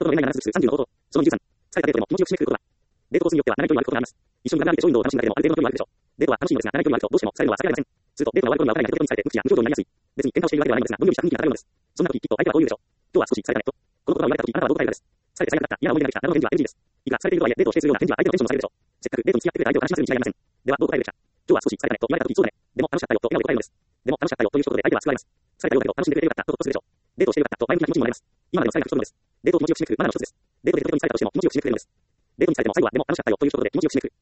の上ない7数30のこと。その23。疲れたデートでも気持ちよく締めくくることだ。デートコースによっては長い距離を歩くことがあります。一緒にガンガンでショーウィンドウを楽しんだだけでもある程度の距離はあるでしょう。デートは楽しいのですが、長い距離を歩くとどうしても疲れるのは避けられません。すると、デートが終わる頃にはお互いが人々に伝えて無口や無表情になりやすい。別に喧嘩をしているわけではないのですが、どんよりした雰囲気が漂うのです。そんな時きっと相手はこう言うでしょう。今日は少し疲れたねと。この言葉を言われた時、あなたはどう答えるかです。疲れて最悪だった、嫌な思い出ができた、などの返事は NG です。いいが、疲れているとはいえ、デートをしているというような返事は相手のテンションを下げるでしょう。せっかくデートに付き合ってくれた相手を楽しませるに違いありません。では、どう答えるべきか。今日は少し疲れたねと言われた時、そうだね。でも楽しかったよと笑顔で答えるのです。でも楽しかったよという一言で相手は救われます。疲れたようだけど楽しんでくれてよかったとほっとするでしょう。デートをしてよかったと前向きな気持ちにもなれます。今までの疲れが吹っ飛ぶのです。デートを気持ちよく締めくくるマナーの一つです。デートで人々に疲れたとしても気持ちよく締めくくれるのです。デートに疲れても最後はでも楽しかったよという一言で気持ちよく締めくくる。